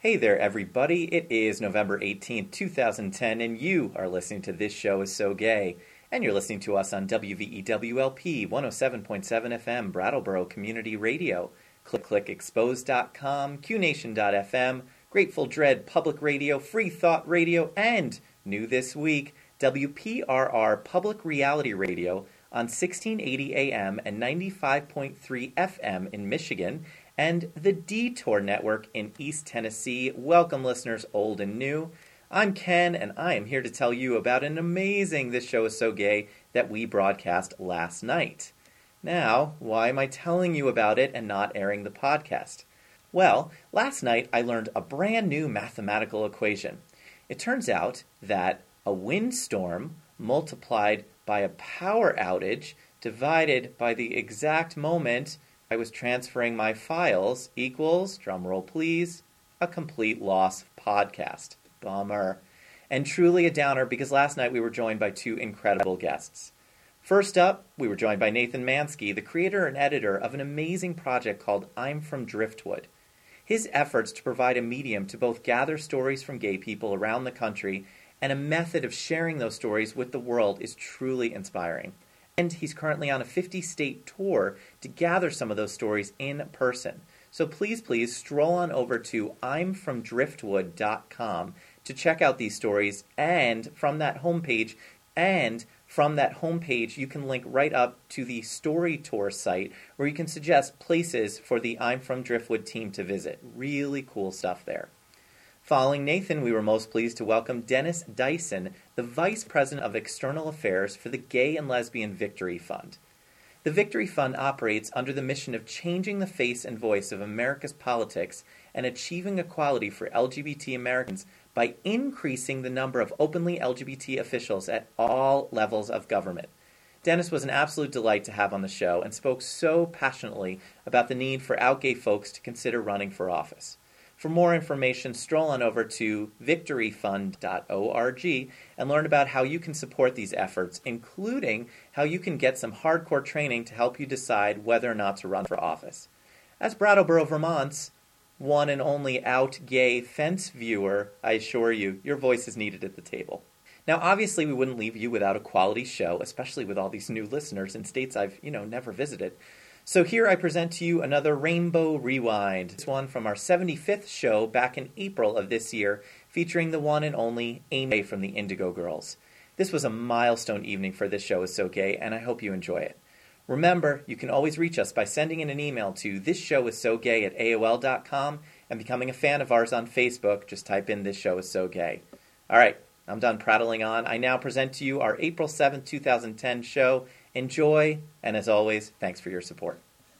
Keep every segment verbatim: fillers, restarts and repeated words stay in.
Hey there, everybody. It is November eighteenth, two thousand ten, and you are listening to This Show Is So Gay. And you're listening to us on W V E W L P one oh seven point seven F M, Brattleboro Community Radio, click click expose dot com, q nation dot f m, Grateful Dread Public Radio, Free Thought Radio, and new this week, W P R R Public Reality Radio on sixteen eighty A M and ninety-five point three F M in Michigan, and the Detour Network in East Tennessee. Welcome, listeners old and new. I'm Ken, and I am here to tell you about an amazing This Show Is So Gay that we broadcast last night. Now, why am I telling you about it and not airing the podcast? Well, last night I learned a brand new mathematical equation. It turns out that a windstorm multiplied by a power outage divided by the exact moment I was transferring my files equals, drumroll please, a complete loss podcast. Bummer. And truly a downer because last night we were joined by two incredible guests. First up, we were joined by Nathan Mansky, the creator and editor of an amazing project called I'm From Driftwood. His efforts to provide a medium to both gather stories from gay people around the country and a method of sharing those stories with the world is truly inspiring. And he's currently on a fifty-state tour to gather some of those stories in person. So please, please stroll on over to I'm from driftwood dot com to check out these stories, and from that homepage, and from that homepage, you can link right up to the Story Tour site where you can suggest places for the I'm From Driftwood team to visit. Really cool stuff there. Following Nathan, we were most pleased to welcome Dennis Dyson, the Vice President of External Affairs for the Gay and Lesbian Victory Fund. The Victory Fund operates under the mission of changing the face and voice of America's politics and achieving equality for L G B T Americans by increasing the number of openly L G B T officials at all levels of government. Dennis was an absolute delight to have on the show and spoke so passionately about the need for out gay folks to consider running for office. For more information, stroll on over to victory fund dot org and learn about how you can support these efforts, including how you can get some hardcore training to help you decide whether or not to run for office. As Brattleboro, Vermont's one and only out gay fence viewer, I assure you, your voice is needed at the table. Now, obviously, we wouldn't leave you without a quality show, especially with all these new listeners in states I've, you know, never visited. So here I present to you another Rainbow Rewind. This one from our seventy-fifth show back in April of this year, featuring the one and only Amy from the Indigo Girls. This was a milestone evening for This Show Is So Gay, and I hope you enjoy it. Remember, you can always reach us by sending in an email to thisshowissogay at A O L dot com and becoming a fan of ours on Facebook. Just type in This Show Is So Gay. All right, I'm done prattling on. I now present to you our April seventh, twenty ten show. Enjoy, and as always, thanks for your support.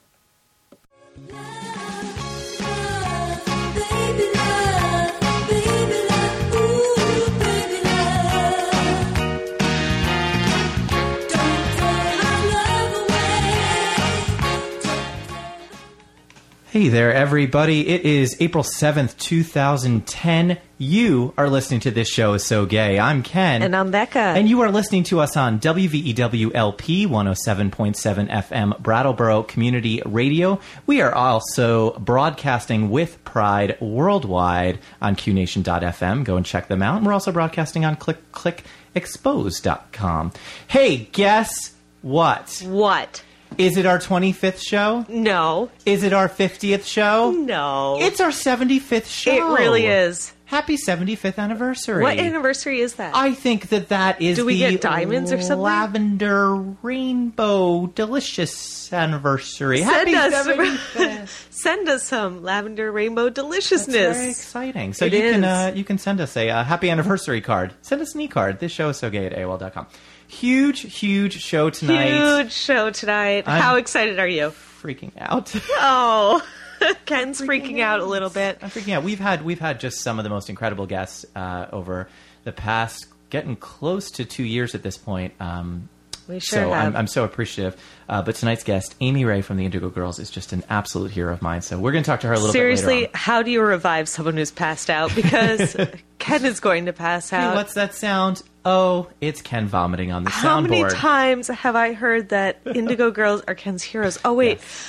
Love, love, baby love, baby love, ooh, baby love. Don't throw our love away. Hey there, everybody. It is April seventh, twenty ten. You are listening to This Show Is So Gay. I'm Ken. And I'm Becca. And you are listening to us on W V E W L P one oh seven point seven F M, Brattleboro Community Radio. We are also broadcasting with pride worldwide on q nation dot f m. Go and check them out. And we're also broadcasting on click click expose dot com. Hey, guess what? What? Is it our twenty-fifth show? No. Is it our fiftieth show? No. It's our seventy-fifth show. It really is. Happy seventy-fifth anniversary. What anniversary is that? I think that that is Do we the get diamonds or something? Lavender Rainbow Delicious anniversary. Send Happy us, seventy-fifth. send us some lavender rainbow deliciousness. That's very exciting. So It you can is. uh, you can send us a uh, happy anniversary card. Send us an e-card. This show is so gay at A O L dot com. Huge, huge show tonight. Huge show tonight. I'm- How excited are you? Freaking out. Oh, Ken's freaking out a little bit. I'm freaking out. We've had we've had just some of the most incredible guests uh, over the past, getting close to two years at this point. Um, We sure so have. I'm, I'm so appreciative. Uh, but tonight's guest, Amy Ray from the Indigo Girls, is just an absolute hero of mine. So we're going to talk to her a little Seriously, bit later on. how do you revive someone who's passed out? Because Ken is going to pass Hey, out. what's that sound? Oh, it's Ken vomiting on the How soundboard. many times have I heard that Indigo Girls are Ken's heroes? Oh, wait.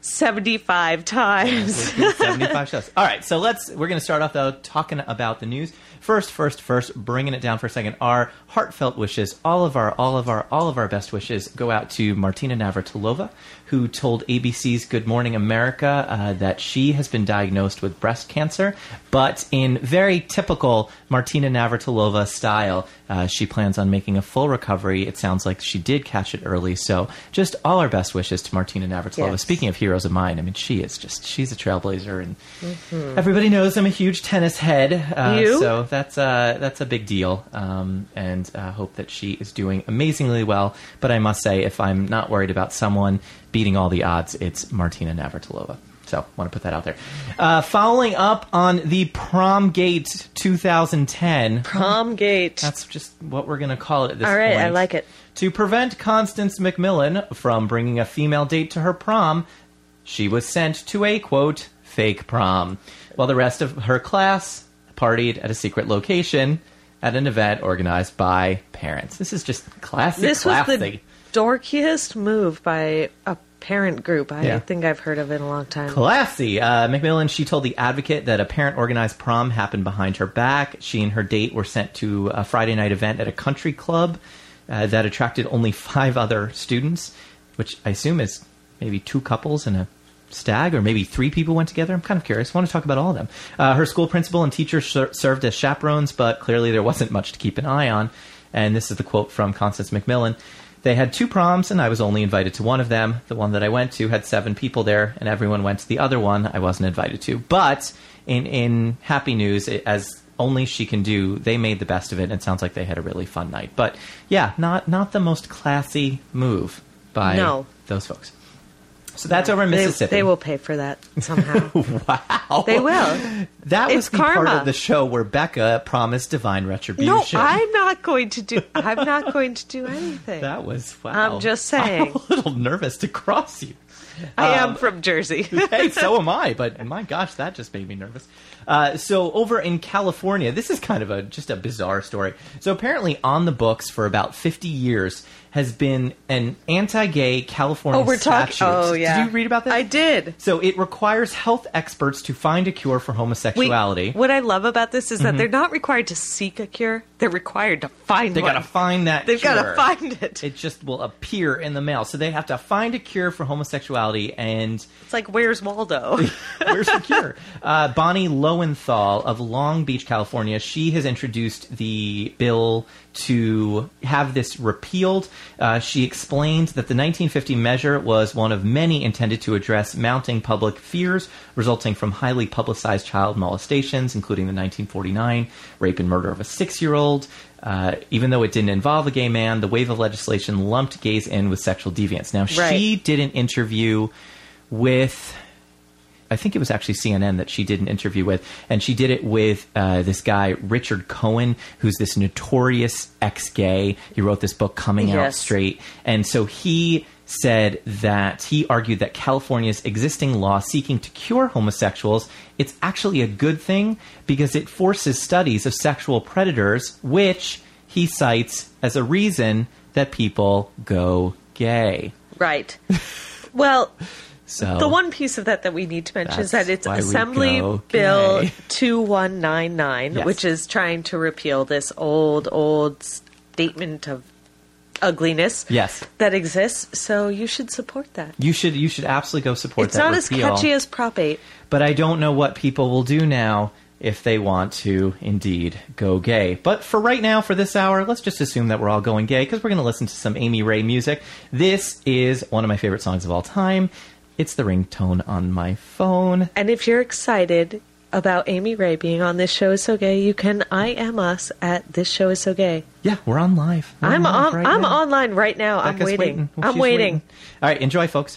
seventy-five times. seventy-five shows. All right, so let's. We're going to start off though talking about the news. First, first, first, bringing it down for a second. Our heartfelt wishes, all of our, all of our, all of our best wishes go out to Martina Navratilova, who told A B C's Good Morning America uh, that she has been diagnosed with breast cancer, but in very typical Martina Navratilova style, uh, she plans on making a full recovery. It sounds like she did catch it early, so just all our best wishes to Martina Navratilova. Yes. Speaking of heroes of mine, I mean, she is just, she's a trailblazer, and everybody knows I'm a huge tennis head. Uh, You? So that's, uh, that's a big deal, um, and I uh, hope that she is doing amazingly well. But I must say, if I'm not worried about someone beating all the odds, it's Martina Navratilova. So, want to put that out there. Uh, following up on the Prom Gate twenty ten. Prom Gate. That's just what we're going to call it at this All right, point. I like it. To prevent Constance McMillan from bringing a female date to her prom, she was sent to a, quote, fake prom, while the rest of her class partied at a secret location at an event organized by parents. This is just classic, This was classy. the dorkiest move by a parent group I Yeah. think I've heard of in a long time. Classy. Uh, McMillan, she told The Advocate that a parent-organized prom happened behind her back. She and her date were sent to a Friday night event at a country club uh, that attracted only five other students, which I assume is maybe two couples and a stag, or maybe three people went together. I'm kind of curious. I want to talk about all of them. Uh, her school principal and teachers ser- served as chaperones, but clearly there wasn't much to keep an eye on. And this is the quote from Constance McMillan. They had two proms, and I was only invited to one of them. The one that I went to had seven people there, and everyone went to the other one I wasn't invited to. But in, in happy news, it, as only she can do, they made the best of it, and it sounds like they had a really fun night. But yeah, not, not the most classy move by No. those folks. So that's over in They- Mississippi. They, will pay for that somehow. Wow. They will. That was It's the part karma. of the show where Becca promised divine retribution. No, I'm not going to do. I'm not going to do anything. That was, wow. I'm just saying. I'm a little nervous to cross you. I Um, am from Jersey. Hey, so am I, but my gosh, that just made me nervous. Uh, so over in California, this is kind of a just a bizarre story. So apparently on the books for about fifty years has been an anti-gay California Oh, we're talking. statute. Oh, yeah. Did you read about this? I did. So it requires health experts to find a cure for Wait, homosexuality. what I love about this is that they're not required to seek a cure; they're required to find They one. got to find that They've cure. got to find it. It just will appear in the mail. So they have to find a cure for homosexuality, and It's like, where's Waldo? where's the cure? Uh, Bonnie Lowenthal of Long Beach, California, she has introduced the bill to have this repealed. Uh, she explained that the nineteen fifty measure was one of many intended to address mounting public fears resulting from highly publicized child molestations, including the nineteen forty-nine rape and murder of a six-year-old. Uh, even though it didn't involve a gay man, the wave of legislation lumped gays in with sexual deviance. Now, she Right. did an interview with... I think it was actually C N N that she did an interview with, and she did it with uh, this guy, Richard Cohen, who's this notorious ex-gay. He wrote this book, Coming Out Yes. Straight. And so he said that he argued that California's existing law seeking to cure homosexuals, it's actually a good thing because it forces studies of sexual predators, which he cites as a reason that people go gay. Right. Well, So the one piece of that that we need to mention is That's that it's why we Assembly go Bill gay. two one nine nine, Yes. which is trying to repeal this old, old statement of ugliness Yes. that exists. So you should support that. You should you should absolutely go support It's that not as repeal. catchy as Prop eight. But I don't know what people will do now if they want to indeed go gay. But for right now, for this hour, let's just assume that we're all going gay because we're going to listen to some Amy Ray music. This is one of my favorite songs of all time. It's the ringtone on my phone. And if you're excited about Amy Ray being on This Show Is So Gay, you can I am us at This Show Is So Gay. Yeah, we're on live. We're I'm live on. right I'm now. online right now. I'm Becca's waiting. Well, I'm she's waiting. All right, enjoy, folks.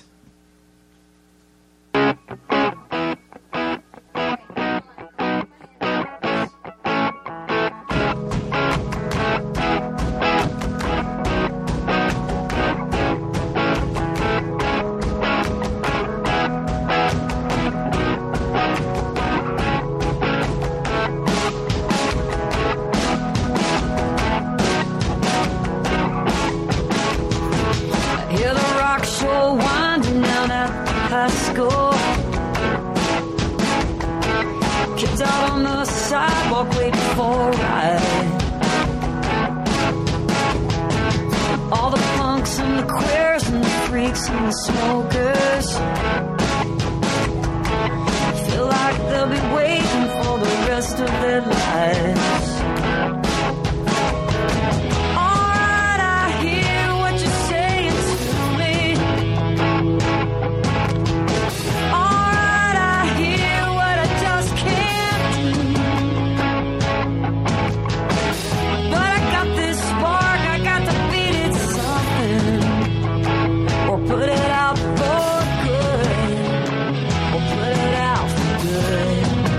Hear the rock show winding past school. Kids out on the sidewalk waiting for a ride. All the punks and the queers and the freaks and the smokers feel like they'll be waiting for the rest of their lives. Alright, I hear what you're saying to me. Alright, I hear what I just can't do. But I got this spark, I got to beat it something. Or put it out for good. Or put it out for good.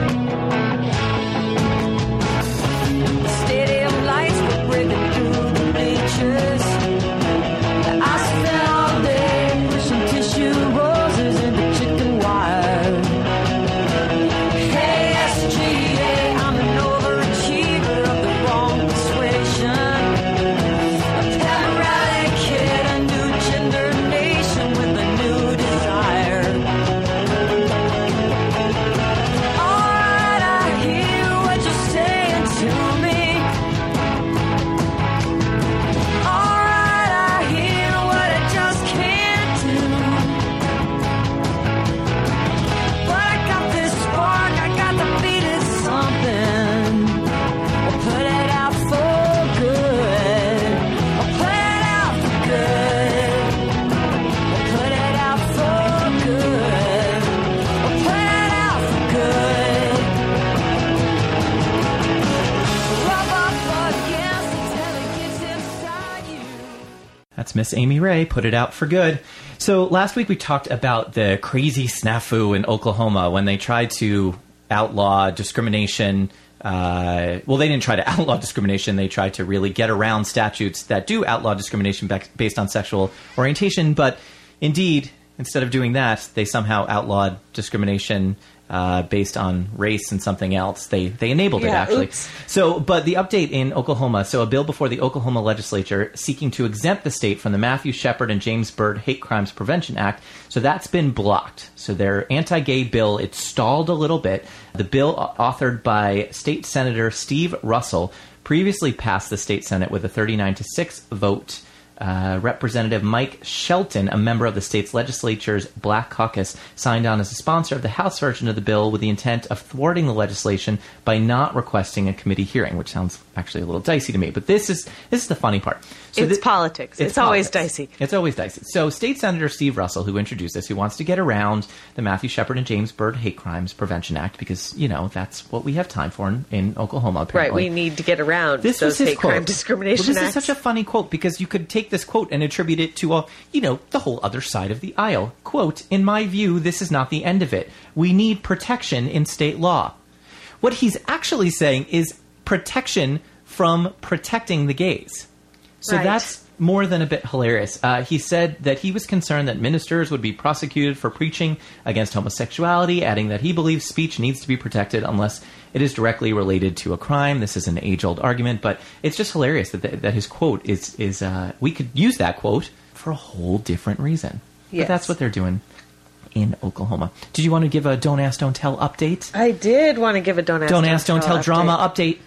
The stadium lights were breaking through the bleachers. I spent all day pushing tissue roses into chicken wire. Hey, S G A, I'm an overachiever of the wrong persuasion. A pep rally kid, a new gender nation with a new desire. Alright, I hear what you're saying to me. Alright, I hear what I just can't do. But I got this spark, I got to beat it something. Or put it out for good. Or put it out for good. Or put it out for good. Or put it out for good. Rub up against until it gets inside you. That's Miss Amy Ray, Put It Out for Good. So last week we talked about the crazy snafu in Oklahoma when they tried to outlaw discrimination. Uh, well, they didn't try to outlaw discrimination. They tried to really get around statutes that do outlaw discrimination bec- based on sexual orientation. But indeed, instead of doing that, they somehow outlawed discrimination uh, based on race and something else. They they enabled it, Yeah, actually. oops. So, but the update in Oklahoma, so a bill before the Oklahoma legislature seeking to exempt the state from the Matthew Shepard and James Byrd Hate Crimes Prevention Act. So that's been blocked. So their anti-gay bill, it stalled a little bit. The bill uh, authored by State Senator Steve Russell previously passed the state Senate with a thirty-nine to six vote. Uh, Representative Mike Shelton, a member of the state's legislature's Black Caucus, signed on as a sponsor of the House version of the bill with the intent of thwarting the legislation by not requesting a committee hearing, which sounds actually a little dicey to me. But this is this is the funny part. So It's thi- politics. It's always dicey. It's always dicey. So State Senator Steve Russell, who introduced this, who wants to get around the Matthew Shepard and James Byrd Hate Crimes Prevention Act, because, you know, that's what we have time for in, in Oklahoma, Right, apparently. we need to get around This those was his hate quote. crime discrimination Well, this acts. is such a funny quote because you could take this quote and attribute it to, uh, you know, the whole other side of the aisle. Quote, "In my view, this is not the end of it. We need protection in state law." What he's actually saying is protection from protecting the gays. So Right. that's more than a bit hilarious. Uh, he said that he was concerned that ministers would be prosecuted for preaching against homosexuality, adding that he believes speech needs to be protected unless it is directly related to a crime. This is an age-old argument, but it's just hilarious that that his quote is is. Uh, we could use that quote for a whole different reason. Yes. But that's what they're doing in Oklahoma. Did you want to give a Don't Ask, Don't Tell update? I did want to give a don't ask, Don't Ask, Don't Tell update. drama update.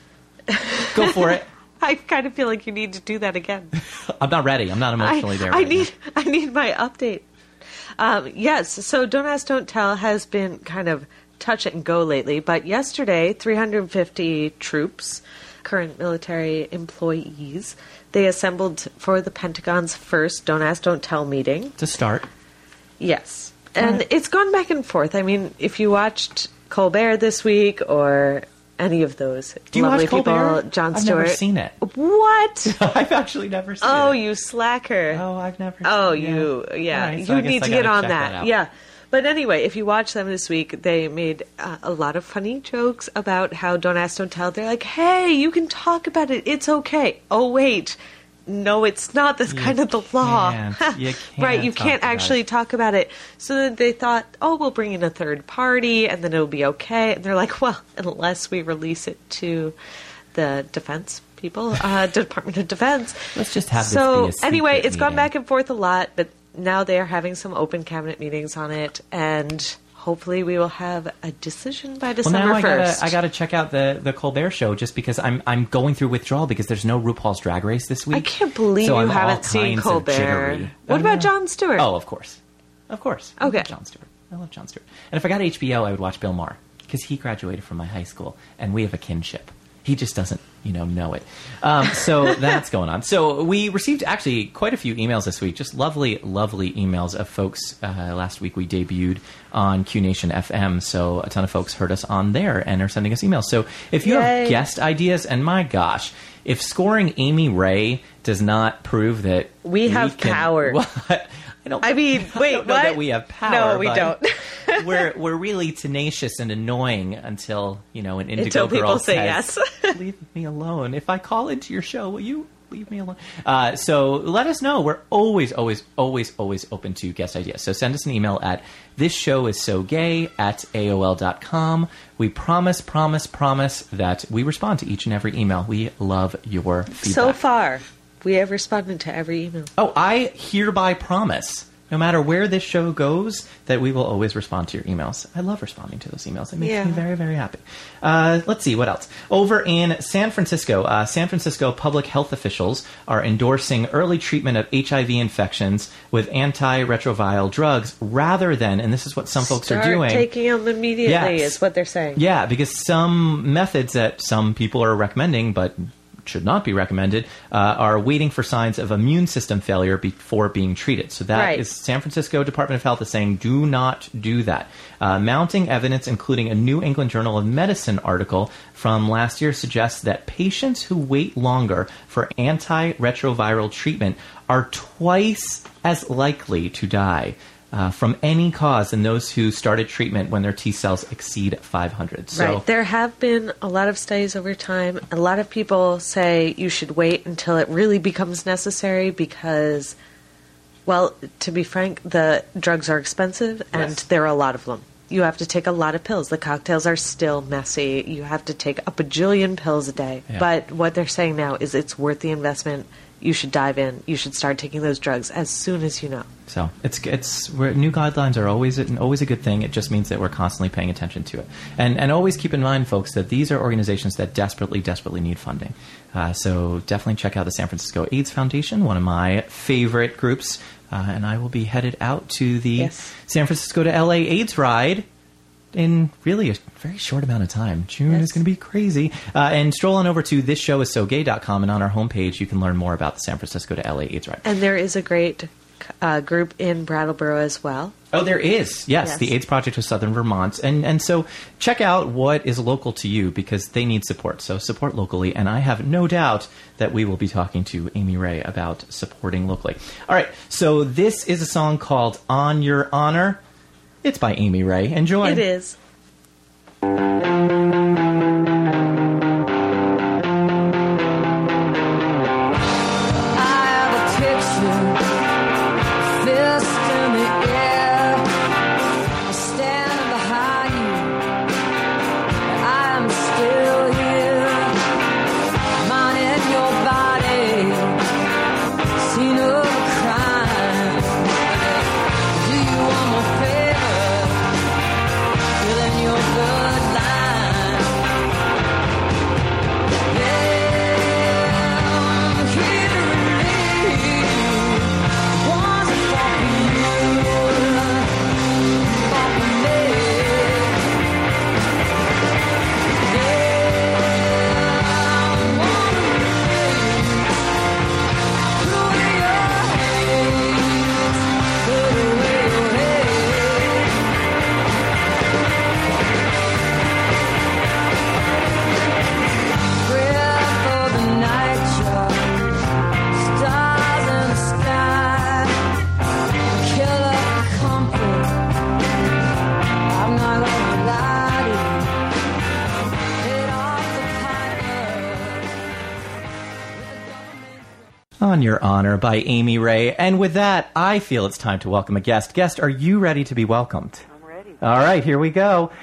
Go for it. I kind of feel like you need to do that again. I'm not ready. I'm not emotionally I, there. I right need I need my update. Um, yes, so Don't Ask, Don't Tell has been kind of touch it and go lately, but yesterday, three hundred fifty troops, current military employees, they assembled for the Pentagon's first Don't Ask, Don't Tell meeting. now. To start. Yes. And Right. it's gone back and forth. I mean, if you watched Colbert this week or any of those Do you lovely watch Colbert? people, Jon I've Stewart. never seen it. What? I've actually never seen Oh, it. you slacker. Oh, I've never. Oh, seen you, it. yeah. All right, so I you guess need I to get gotta on check that. out. Yeah. But anyway, if you watch them this week, they made uh, a lot of funny jokes about how Don't Ask, Don't Tell. They're like, hey, you can talk about it. It's okay. Oh, wait. No, it's not. That's You kind of the law. can't. You right, can't you talk can't about actually it. talk about it. So then they thought, oh, we'll bring in a third party and then it'll be okay. And they're like, well, unless we release it to the defense people, uh, Department of Defense. Let's just have this so be a secret anyway, it's gone meeting. back and forth a lot, but now they are having some open cabinet meetings on it, and hopefully we will have a decision by Well, December now I gotta, first. I gotta check out the, the Colbert Show just because I'm I'm going through withdrawal because there's no RuPaul's Drag Race this week. I can't believe So you I'm all haven't seen kinds of Colbert. jittery. What Oh, about yeah. Jon Stewart? Oh, of course, of course. I Okay. love Jon Stewart. I love Jon Stewart. And if I got H B O, I would watch Bill Maher because he graduated from my high school, and we have a kinship. He just doesn't, you know, know it. Um, so that's going on. So we received actually quite a few emails this week. Just lovely, lovely emails of folks. Uh, last week we debuted on Q Nation F M, so a ton of folks heard us on there and are sending us emails. So if you have Yay. guest ideas, and my gosh, if scoring Amy Ray does not prove that We have can- power. What? I don't. I mean, wait, I don't know what? that we have power. No, we but don't. we're we're really tenacious and annoying until you know an Indigo Until people girl say says, yes. "Leave me alone. If I call into your show, will you leave me alone?" Uh, so let us know. We're always, always, always, always open to guest ideas. So send us an email at this show is so gay at A O L dot com. We promise, promise, promise that we respond to each and every email. We love your feedback. So far, we have responded to every email. Oh, I hereby promise, no matter where this show goes, that we will always respond to your emails. I love responding to those emails. It makes Yeah. me very, very happy. Uh, let's see, what else? Over in San Francisco, uh, San Francisco public health officials are endorsing early treatment of H I V infections with antiretroviral drugs rather than, and this is what some folks Start are doing. taking them immediately Yes. is what they're saying. Yeah, because some methods that some people are recommending, but should not be recommended, uh, are waiting for signs of immune system failure before being treated. So that Right. is San Francisco Department of Health is saying, do not do that. Uh, mounting evidence, including a New England Journal of Medicine article from last year, suggests that patients who wait longer for antiretroviral treatment are twice as likely to die Uh, from any cause than those who started treatment when their T cells exceed five hundred. So, Right. There have been a lot of studies over time. A lot of people say you should wait until it really becomes necessary because, well, to be frank, the drugs are expensive and Yes. there are a lot of them. You have to take a lot of pills. The cocktails are still messy. You have to take a bajillion pills a day. Yeah. But what they're saying now is it's worth the investment. You should dive in. You should start taking those drugs as soon as you know. so it's it's we're, new guidelines are always a- always a good thing. It just means that we're constantly paying attention to it, and and always keep in mind, folks, that these are organizations that desperately, desperately need funding. Uh, so definitely check out the San Francisco AIDS Foundation, one of my favorite groups, uh, and I will be headed out to the Yes. San Francisco to L A AIDS ride in really a very short amount of time. June Yes. is going to be crazy. Uh, and stroll on over to this show is so gay dot com, and on our homepage you can learn more about the San Francisco to L A AIDS ride. And there is a great uh, group in Brattleboro as well. Oh, there is. Yes, Yes. the AIDS Project of Southern Vermont. And and so check out what is local to you because they need support. So support locally. And I have no doubt that we will be talking to Amy Ray about supporting locally. All right. So this is a song called On Your Honor. It's by Amy Ray. Enjoy. It is. I have a picture, fist in the air. I'm standing behind you, but I am still here. Mine in your body, scene of a crime. Do you want more favor? Within your bloodline. Yeah, I'm here to relieve you. Ones that fought for you, fought for me. Yeah, I wanna raise, put away your hate, put away your hate. Prayer for the night shot, stars in the sky, killer comfort. I'm not gonna lie to you. Hit off the pilot. On Your Honor by Amy Ray. And with that, I feel it's time to welcome a guest. Guest, are you ready to be welcomed? I'm ready. All right, here we go.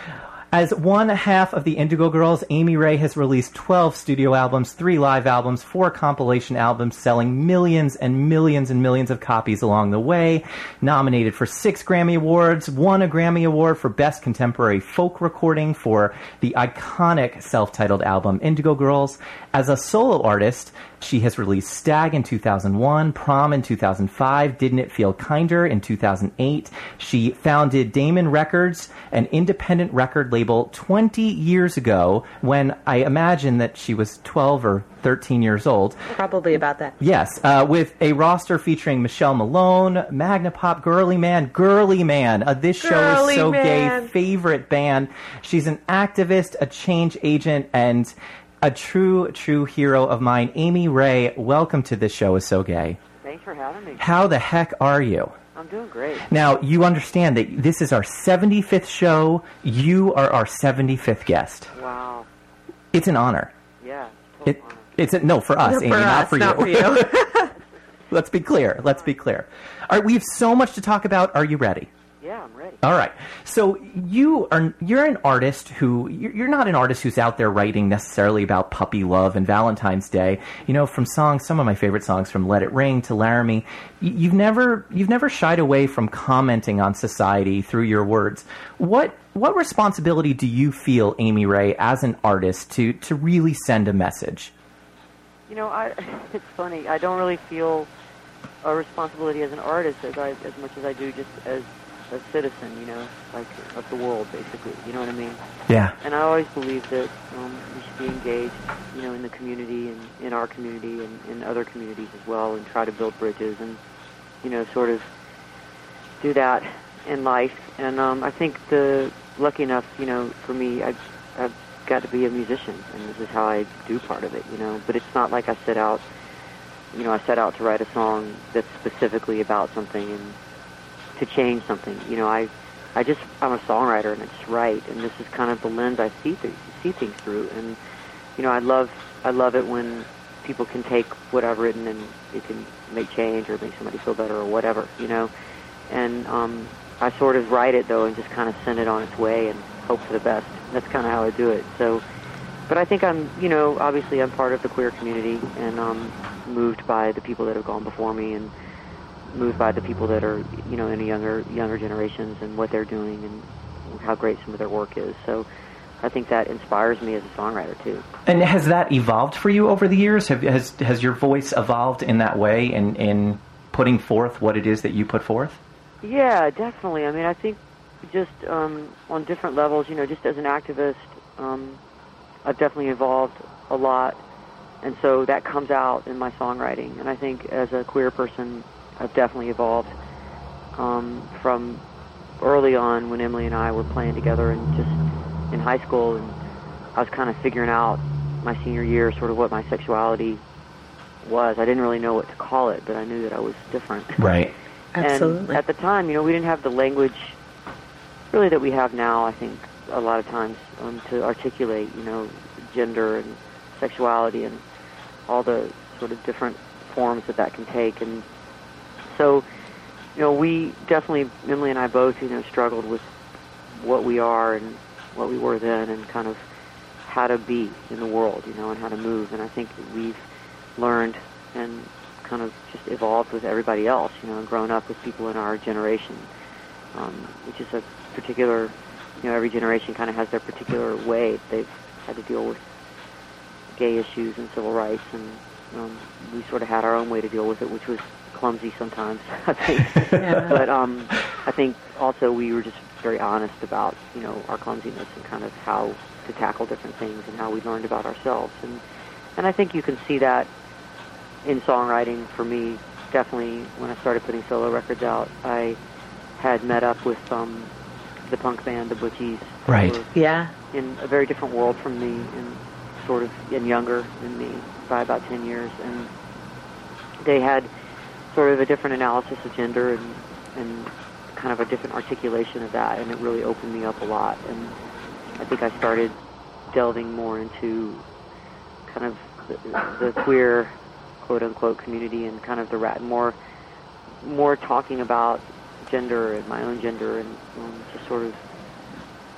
As one half of the Indigo Girls, Amy Ray has released twelve studio albums, three live albums, four compilation albums, selling millions and millions and millions of copies along the way. Nominated for six Grammy Awards, won a Grammy Award for Best Contemporary Folk Recording for the iconic self-titled album Indigo Girls. As a solo artist, she has released Stag in two thousand one, Prom in two thousand five, Didn't It Feel Kinder in two thousand eight. She founded Damon Records, an independent record label, twenty years ago, when I imagine that she was twelve or thirteen years old. Probably about that. Yes, uh, with a roster featuring Michelle Malone, Magna Pop, Girly Man, Girly Man, uh, this show Girly is so Man. gay favorite band. She's an activist, a change agent, and a true, true hero of mine. Amy Ray, welcome to This Show Is So Gay. Thanks for having me. How the heck are you? I'm doing great. Now, you understand that this is our seventy-fifth show. You are our seventy-fifth guest. Wow. It's an honor. Yeah. Total It, honor. it's a, no, for us, For Amy, us, not for not you. for you. Let's be clear. Let's be clear. All right, we have so much to talk about. Are you ready? Yeah, I'm ready. All right. So you are you're an artist who you're you're not an artist who's out there writing necessarily about puppy love and Valentine's Day. You know, from songs, some of my favorite songs, from Let It Ring to Laramie, y- you've never you've never shied away from commenting on society through your words. What what responsibility do you feel, Amy Ray, as an artist, to to really send a message? You know, I it's funny. I don't really feel a responsibility as an artist as I as much as I do just as a citizen, you know, like of the world, basically. You know what I mean? Yeah. And I always believe that um, we should be engaged, you know, in the community and in our community and in other communities as well, and try to build bridges and, you know, sort of do that in life. And um, I think the lucky enough, you know, for me, I've, I've got to be a musician, and this is how I do part of it, you know. But it's not like I set out, you know, I set out to write a song that's specifically about something and to change something. You know, I, I just, I'm a songwriter and I just write, and this is kind of the lens I see th- see things through. And you know, I love, I love it when people can take what I've written and it can make change or make somebody feel better or whatever, you know. And um, I sort of write it though and just kind of send it on its way and hope for the best. That's kind of how I do it. So, but I think I'm, you know, obviously I'm part of the queer community and um, moved by the people that have gone before me and moved by the people that are, you know, in the younger younger generations and what they're doing and how great some of their work is. So I think that inspires me as a songwriter too. And has that evolved for you over the years? Have, has has your voice evolved in that way in, in putting forth what it is that you put forth? Yeah, definitely. I mean, I think just um, on different levels, you know, just as an activist, um, I've definitely evolved a lot. And so that comes out in my songwriting. And I think as a queer person, I've definitely evolved um, from early on when Emily and I were playing together and just in high school, and I was kind of figuring out my senior year sort of what my sexuality was. I didn't really know what to call it, but I knew that I was different. Right. Absolutely. And at the time, you know, we didn't have the language really that we have now, I think, a lot of times um, to articulate, you know, gender and sexuality and all the sort of different forms that that can take. And so, you know, we definitely, Emily and I both, you know, struggled with what we are and what we were then and kind of how to be in the world, you know, and how to move. And I think that we've learned and kind of just evolved with everybody else, you know, and grown up with people in our generation, um, which is a particular, you know, every generation kind of has their particular way they've had to deal with gay issues and civil rights, and um, we sort of had our own way to deal with it, which was clumsy sometimes, I think. Yeah. But um, I think also we were just very honest about, you know, our clumsiness and kind of how to tackle different things and how we learned about ourselves. And and I think you can see that in songwriting for me, definitely when I started putting solo records out. I had met up with um, the punk band, the Butchies. who Right. were Yeah. in a very different world from me and sort of and younger than me by about ten years. And they had sort of a different analysis of gender and, and kind of a different articulation of that, and it really opened me up a lot. And I think I started delving more into kind of the, the queer, quote-unquote, community and kind of the rat more more talking about gender and my own gender and um, just sort of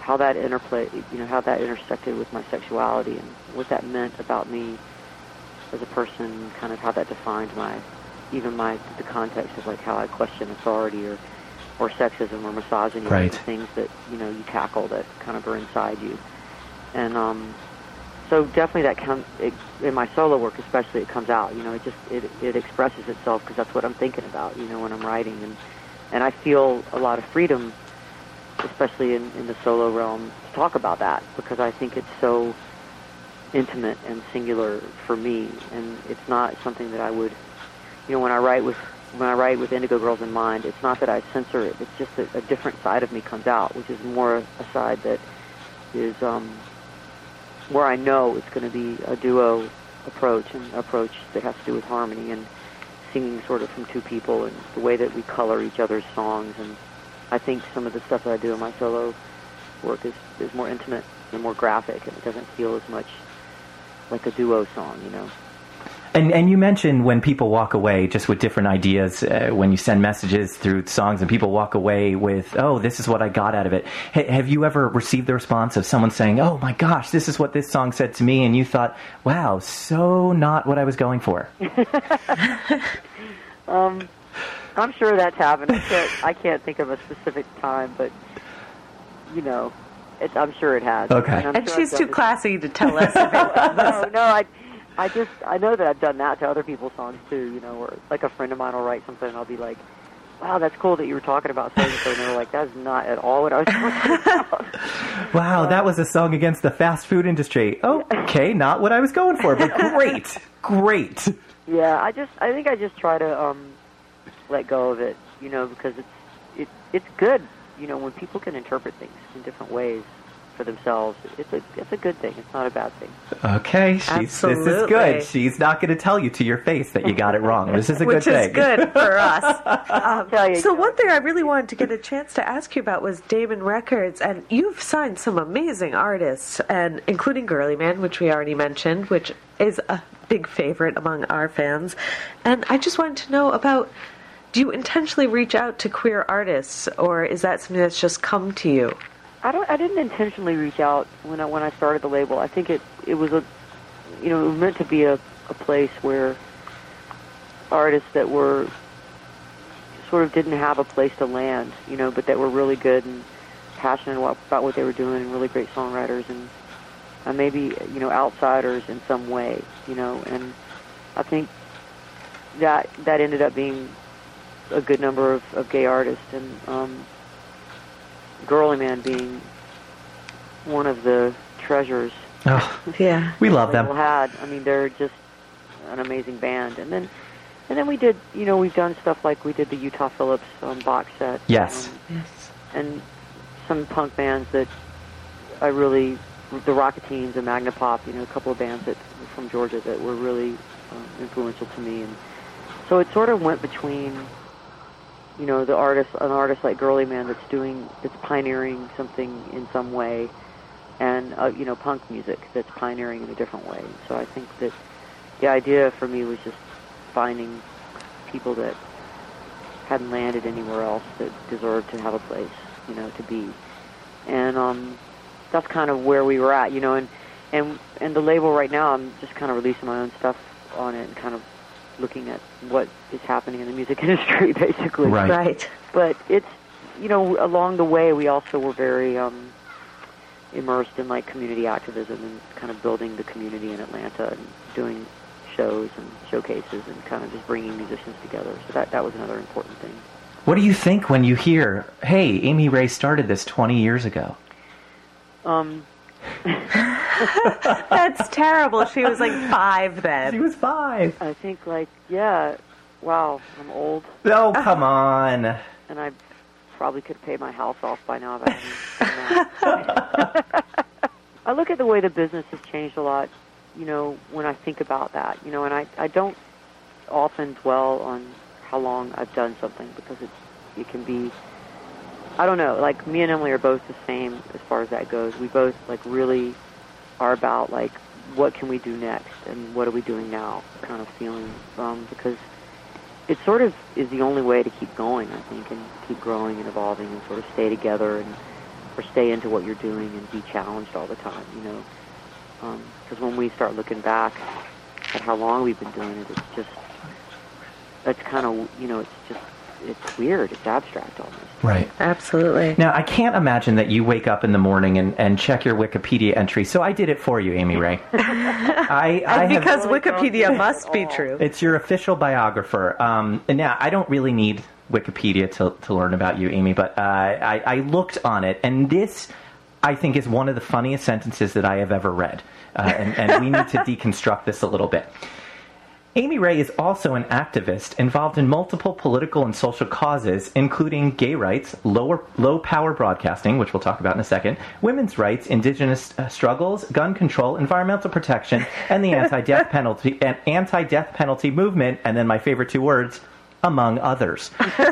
how that interplay, you know, how that intersected with my sexuality and what that meant about me as a person, kind of how that defined my, even my, the context of like how I question authority or, or sexism or misogyny, Right. the things that, you know, you tackle that kind of are inside you. And um, so definitely that comes, it, in my solo work especially, it comes out, you know, it just, it, it expresses itself because that's what I'm thinking about, you know, when I'm writing. And, and I feel a lot of freedom, especially in, in the solo realm, to talk about that because I think it's so intimate and singular for me, and it's not something that I would, you know, when I write with when I write with Indigo Girls in mind, it's not that I censor it. It's just that a different side of me comes out, which is more a side that is um, where I know it's going to be a duo approach, and approach that has to do with harmony and singing sort of from two people and the way that we color each other's songs. And I think some of the stuff that I do in my solo work is, is more intimate and more graphic, and it doesn't feel as much like a duo song, you know. And and you mentioned when people walk away just with different ideas, uh, when you send messages through songs and people walk away with, oh, this is what I got out of it. H- have you ever received the response of someone saying, oh my gosh, this is what this song said to me, and you thought, wow, so not what I was going for? um, I'm sure that's happened. I can't, I can't think of a specific time, but, you know, it's, I'm sure it has. Okay. I'm And sure she's I've too done it. classy to tell us if it no, no, I, I just, I know that I've done that to other people's songs too, you know, where like a friend of mine will write something and I'll be like, wow, that's cool that you were talking about so and so, and they're like, that's not at all what I was talking about. Wow, that was a song against the fast food industry. Okay, not what I was going for, but great, great. Yeah, I just, I think I just try to um, let go of it, you know, because it's, it, it's good, you know, when people can interpret things in different ways for themselves. It's a, it's a good thing. It's not a bad thing. Okay, she's, this is Absolutely. good. She's not going to tell you to your face that you got it wrong. This is a good Which thing. is good for us. Um, Tell you, so Joe. one thing I really wanted to get a chance to ask you about was Damon Records, and you've signed some amazing artists, and including Girly Man, which we already mentioned, which is a big favorite among our fans. And I just wanted to know about, do you intentionally reach out to queer artists, or is that something that's just come to you? I don't. I didn't intentionally reach out when I when I started the label. I think it it was a, you know, it was meant to be a, a place where artists that were sort of didn't have a place to land, you know, but that were really good and passionate about, about what they were doing and really great songwriters and uh, maybe, you know, outsiders in some way, you know. And I think that that ended up being a good number of, of gay artists, and um, Girly Man being one of the treasures Oh, Yeah. we love the label them. had. I mean, they're just an amazing band. And then, and then we did, you know, we've done stuff like we did the Utah Phillips um, box set. Yes. um, Yes. and some punk bands that I really, the Rocketeens and Magna Pop, you know, a couple of bands that from Georgia that were really um, influential to me. And so it sort of went between, you know, the artist, an artist like Girly Man that's doing, that's pioneering something in some way, and uh, you know, punk music that's pioneering in a different way. So I think that the idea for me was just finding people that hadn't landed anywhere else that deserved to have a place, you know, to be. And um, that's kind of where we were at, you know. And and and the label right now, I'm just kind of releasing my own stuff on it and kind of looking at what is happening in the music industry, basically. Right. Right. But it's, you know, along the way, we also were very um, immersed in like community activism and kind of building the community in Atlanta and doing shows and showcases and kind of just bringing musicians together. So that that was another important thing. What do you think when you hear, hey, Amy Ray started this twenty years ago? Um, That's terrible. She was like five then. She was five. I think like, yeah, wow, I'm old, Oh, come on. and I probably could pay my house off by now if I hadn't done that. I look at the way the business has changed a lot, you know, when I think about that, you know, and I, I don't often dwell on how long I've done something because it, it can be, I don't know, like me and Emily are both the same as far as that goes. We both like really are about like what can we do next and what are we doing now kind of feeling, um, because it sort of is the only way to keep going, I think, and keep growing and evolving and sort of stay together and or stay into what you're doing and be challenged all the time, you know. Because when we start looking back at how long we've been doing it, it's just, it's kind of, you know, it's just, it's weird. It's abstract almost. Right. Absolutely. Now, I can't imagine that you wake up in the morning and, and check your Wikipedia entry, so I did it for you, Amy Ray. I, I And have, because really don't do Wikipedia it must at be all. true. it's your official biographer. Um, and now, I don't really need Wikipedia to, to learn about you, Amy, but uh, I, I looked on it, and this, I think, is one of the funniest sentences that I have ever read. Uh, and, and we need to deconstruct this a little bit. Amy Ray is also an activist involved in multiple political and social causes, including gay rights, lower, low-power broadcasting, which we'll talk about in a second, women's rights, indigenous uh, struggles, gun control, environmental protection, and the anti-death penalty and anti-death penalty movement, and then my favorite two words, among others.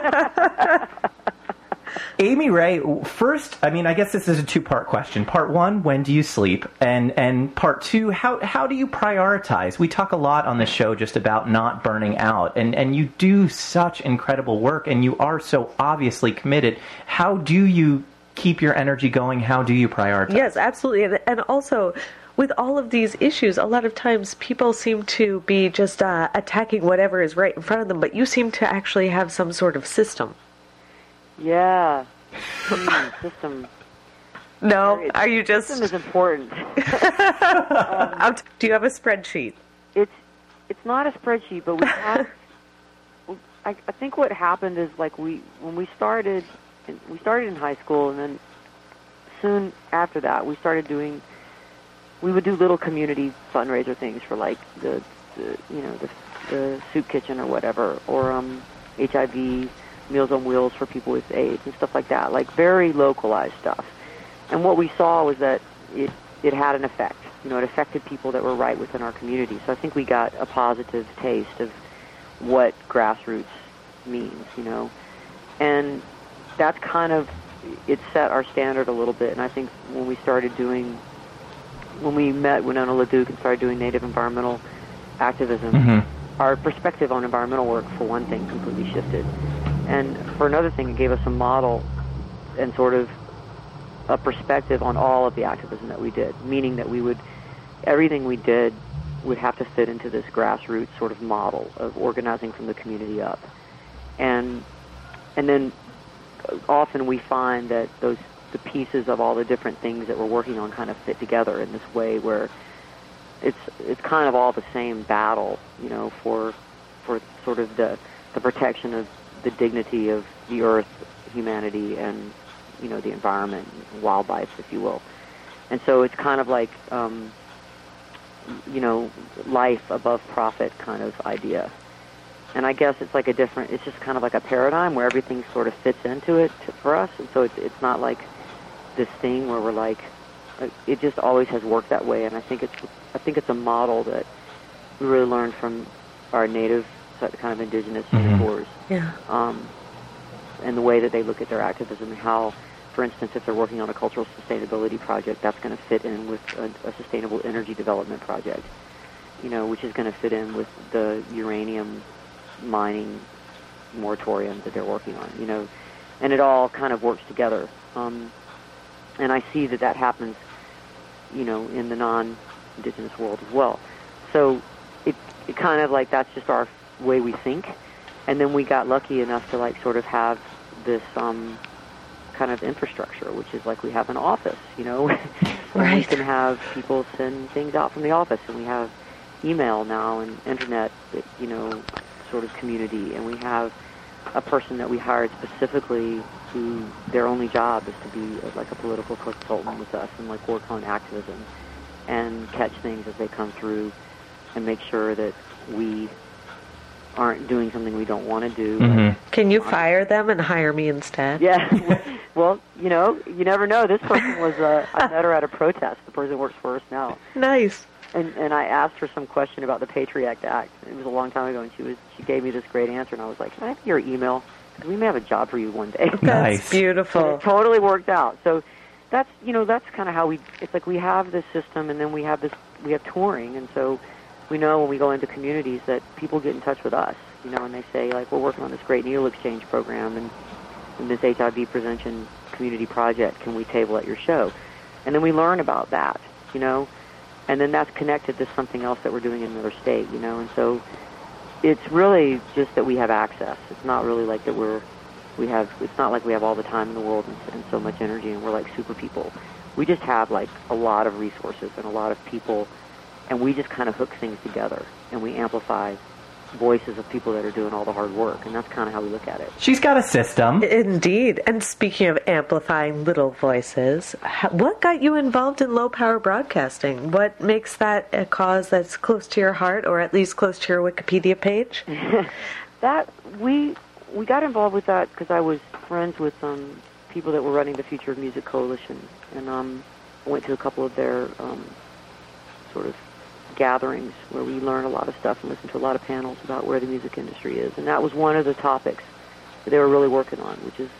Amy Ray, first, I mean, I guess this is a two-part question. Part one, when do you sleep? And and part two, how how do you prioritize? We talk a lot on the show just about not burning out, and, and you do such incredible work, and you are so obviously committed. How do you keep your energy going? How do you prioritize? Yes, absolutely. And, and also, with all of these issues, a lot of times people seem to be just uh, attacking whatever is right in front of them, but you seem to actually have some sort of system. Yeah. Hmm, system. No? Very- Are you just... System is important. out- do you have a spreadsheet? It's it's not a spreadsheet, but we have. I, I think what happened is like we when we started, we started in high school, and then soon after that we started doing. We would do little community fundraiser things for like the, the you know the the soup kitchen or whatever, or um, H I V. Meals on Wheels for people with AIDS and stuff like that, like very localized stuff. And what we saw was that it, it had an effect. You know, it affected people that were right within our community. So I think we got a positive taste of what grassroots means, you know. And that's kind of, it set our standard a little bit. And I think when we started doing, when we met Winona LaDuke and started doing Native environmental activism, Mm-hmm. our perspective on environmental work, for one thing, completely shifted. And for another thing, it gave us a model and sort of a perspective on all of the activism that we did, meaning that we would, everything we did would have to fit into this grassroots sort of model of organizing from the community up. And and then often we find that those the pieces of all the different things that we're working on kind of fit together in this way where it's it's kind of all the same battle, you know, for for sort of the the protection of the dignity of the earth, humanity, and, you know, the environment, wildlife, if you will. And so it's kind of like, um, you know, life above profit kind of idea. And I guess it's like a different, it's just kind of like a paradigm where everything sort of fits into it to, for us. And so it's, it's not like this thing where we're like, it just always has worked that way. And I think it's, I think it's a model that we really learned from our native kind of indigenous Mhm. Singapore's, Yeah. um, and the way that they look at their activism and how, for instance, if they're working on a cultural sustainability project, that's going to fit in with a, a sustainable energy development project, you know, which is going to fit in with the uranium mining moratorium that they're working on, you know, and it all kind of works together. Um, and I see that that happens, you know, in the non-indigenous world as well. So it, it kind of like that's just our way we think. And then we got lucky enough to like sort of have this um, kind of infrastructure, which is like we have an office, you know, and we Right. can have people send things out from the office, and we have email now and internet, you know, sort of community, and we have a person that we hired specifically who their only job is to be uh, like a political consultant with us and like work on activism and catch things as they come through and make sure that we aren't doing something we don't want to do. Mhm. Can you fire them and hire me instead? Yeah. Well, you know, you never know. This person was, uh, I met her at a protest. The person works for us now. Nice. And and I asked her some question about the Patriot Act. It was a long time ago, and she was she gave me this great answer, and I was like, can I have your email? 'Cause we may have a job for you one day. That's Nice. And beautiful. it totally worked out. So that's, you know, that's kind of how we, it's like we have this system, and then we have this, we have touring, and so we know when we go into communities that people get in touch with us, you know, and they say, like, we're working on this great needle exchange program and, and this H I V prevention community project can we table at your show? And then we learn about that, you know, and then that's connected to something else that we're doing in another state, you know, and so it's really just that we have access. It's not really like that we're, we have, it's not like we have all the time in the world and, and so much energy and we're like super people. We just have like a lot of resources and a lot of people, and we just kind of hook things together and we amplify voices of people that are doing all the hard work, and that's kind of how we look at it. She's got a system. Indeed. And speaking of amplifying little voices, h- what got you involved in low power broadcasting? What makes that a cause that's close to your heart, or at least close to your Wikipedia page? That we we got involved with that because I was friends with um, people that were running the Future of Music Coalition, and um, I went to a couple of their um, sort of gatherings where we learn a lot of stuff and listen to a lot of panels about where the music industry is, and that was one of the topics that they were really working on, which is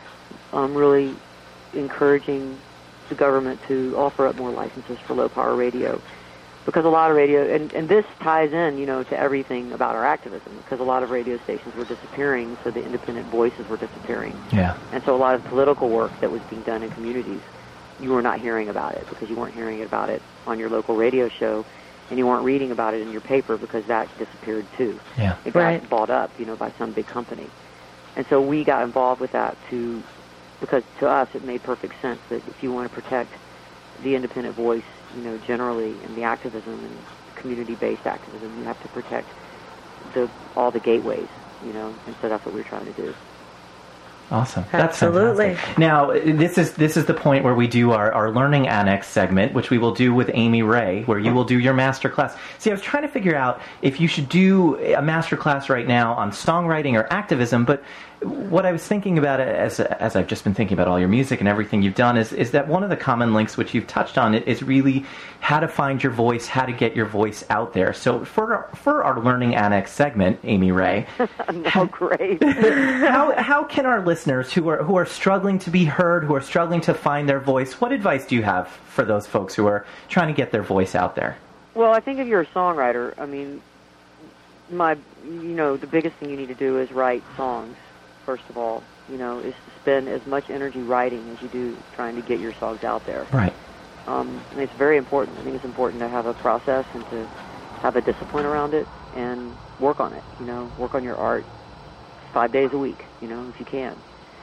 um, really encouraging the government to offer up more licenses for low power radio, because a lot of radio, and, and this ties in, you know, to everything about our activism, because a lot of radio stations were disappearing, so the independent voices were disappearing, Yeah. and so a lot of political work that was being done in communities, you were not hearing about it because you weren't hearing about it on your local radio show, and you weren't reading about it in your paper because that disappeared too. Yeah. It got Right. bought up, you know, by some big company. And so we got involved with that to, because to us it made perfect sense that if you want to protect the independent voice, you know, generally, and the activism and community-based activism, you have to protect the all the gateways, you know, and so that's what we're trying to do. Awesome. That's Absolutely. fantastic. Now, this is this is the point where we do our, our Learning Annex segment, which we will do with Amy Ray, where you will do your master class. See, I was trying to figure out if you should do a master class right now on songwriting or activism, but what I was thinking about it as as I've just been thinking about all your music and everything you've done is is that one of the common links which you've touched on is really how to find your voice, how to get your voice out there. So for for our Learning Annex segment, Amy Ray, Oh, great. how how can our listeners who are who are struggling to be heard, who are struggling to find their voice, what advice do you have for those folks who are trying to get their voice out there? Well, I think if you're a songwriter, I mean, my, you know, the biggest thing you need to do is write songs, first of all, you know, is to spend as much energy writing as you do trying to get your songs out there. Right. Um, and it's very important. I think it's important to have a process and to have a discipline around it and work on it, you know, work on your art five days a week, you know, if you can.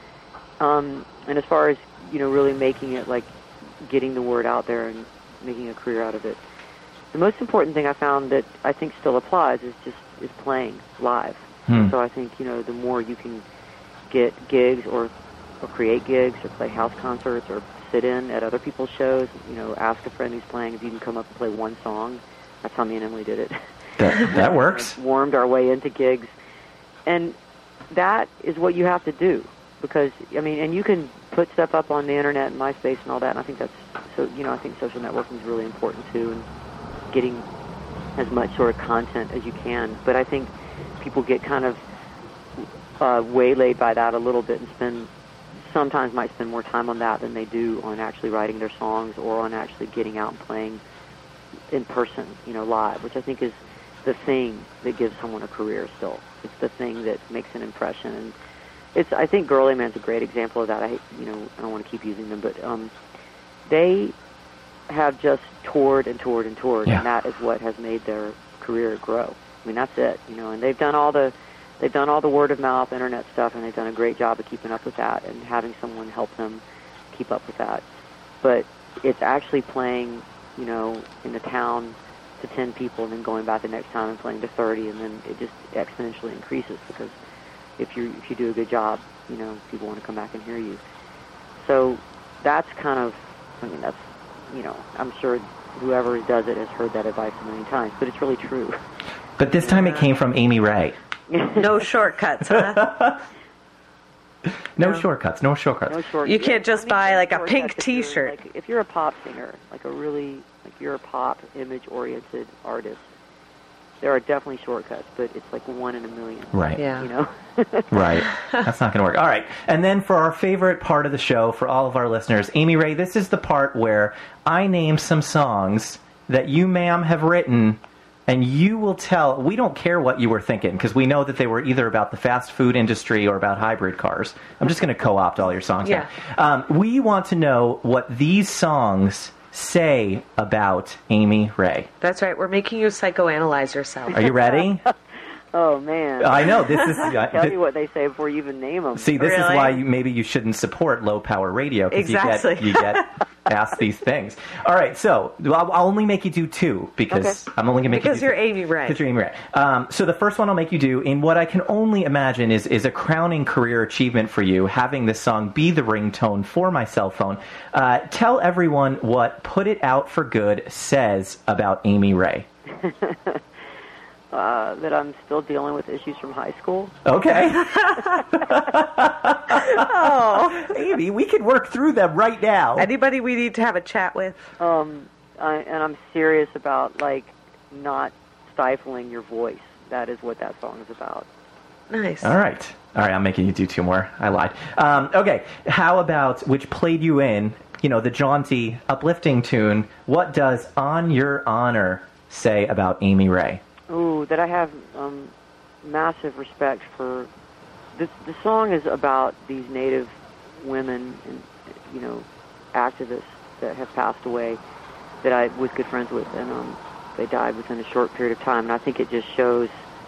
Um, and as far as, you know, really making it, like, getting the word out there and making a career out of it, the most important thing I found that I think still applies is just is playing live. Hmm. So I think, you know, the more you can get gigs or, or create gigs or play house concerts or sit in at other people's shows, you know, ask a friend who's playing if you can come up and play one song. That's how me and Emily did it. That, that works. Warmed our way into gigs. And that is what you have to do. Because, I mean, and you can put stuff up on the internet and MySpace and all that, and I think that's, so, you know, I think social networking is really important too, and getting as much sort of content as you can. But I think people get kind of uh, waylaid by that a little bit and spend, sometimes might spend more time on that than they do on actually writing their songs or on actually getting out and playing in person, you know, live, which I think is the thing that gives someone a career still. It's the thing that makes an impression. And it's, I think Girly Man's a great example of that. I, you know, I don't want to keep using them, but um, they have just toured and toured and toured, Yeah. and that is what has made their career grow. I mean, that's it, you know. And they've done all the, they've done all the word of mouth, internet stuff, and they've done a great job of keeping up with that and having someone help them keep up with that. But it's actually playing, you know, in the town to ten people, and then going back the next time and playing to thirty, and then it just exponentially increases because if you if you do a good job, you know, people want to come back and hear you. So that's kind of, I mean, that's, you know, I'm sure whoever does it has heard that advice a million times, but it's really true. But this time it came from Amy Ray. No shortcuts, huh? No No. shortcuts, no shortcuts. No short- You can't just buy, like, a shortcuts pink if you're, t-shirt. Like, if you're a pop singer, like a really, like you're a pop image-oriented artist, there are definitely shortcuts, but it's like one in a million. Right. Yeah. You know? Right. That's not going to work. All right. And then for our favorite part of the show, for all of our listeners, Amy Ray, this is the part where I name some songs that you, ma'am, have written and you will tell. We don't care what you were thinking because we know that they were either about the fast food industry or about hybrid cars. I'm just going to co-opt all your songs. Yeah. now. Um, we want to know what these songs say about Amy Ray. That's right. We're making you psychoanalyze yourself. Are you ready? Oh man! I know this is. Uh, Tell thi- you what they say before you even name them. See, this is Really? why you, maybe you shouldn't support low power radio because Exactly. you get you get asked these things. All right, so I'll, I'll only make you do two because Okay. I'm only going to make Because you do you're Amy Ray. Because you're Amy Ray. Um, so the first one I'll make you do in what I can only imagine is is a crowning career achievement for you, having this song be the ringtone for my cell phone. Uh, tell everyone what "Put It Out for Good" says about Amy Ray. Uh, that I'm still dealing with issues from high school. Okay. oh, Amy, we can work through them right now. Anybody we need to have a chat with? Um, I, and I'm serious about like not stifling your voice. That is what that song is about. Nice. All right. All right, I'm making you do two more. I lied. Um, okay, how about, which played you in, you know, the jaunty, uplifting tune, what does On Your Honor say about Amy Ray? Ooh, that I have um, massive respect for. This, the song is about these Native women and, you know, activists that have passed away that I was good friends with, and um, they died within a short period of time. And I think it just shows